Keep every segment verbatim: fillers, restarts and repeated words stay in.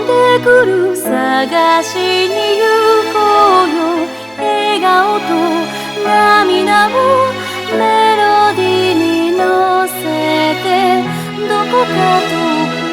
でくる探しに行こうよ。笑顔と涙をメロディーに乗せてどこか遠く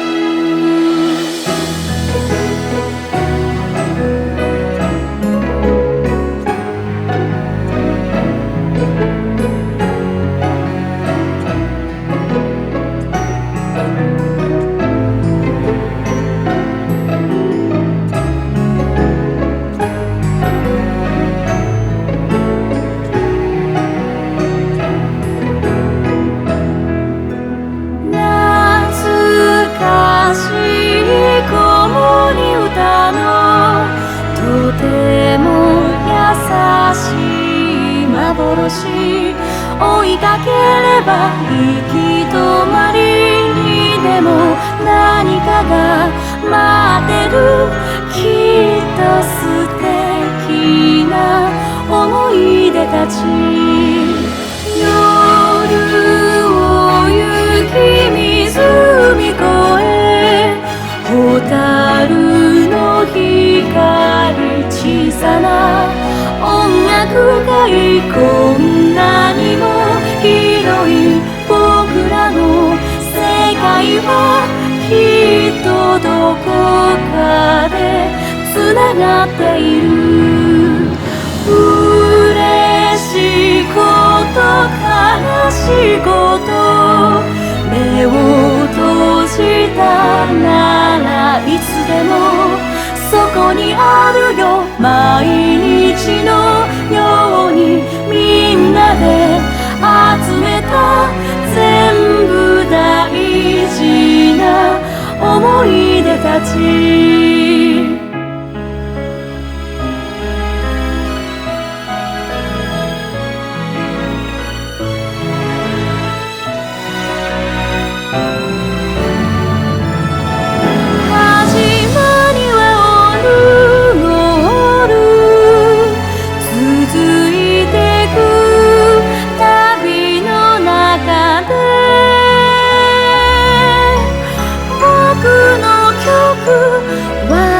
とても優しい幻追いかければ行き止まりにでも何かが待ってる。きっと素敵な思い出たち。夜を行き湖越え蛍の光小さな音楽会こんなにも広い僕らの世界はきっとどこかでつながっている。嬉しいこと悲しいこと目を閉じたならいつでもそこにあるよ。毎日のようにみんなで集めた全部大事な思い出たち。僕の曲は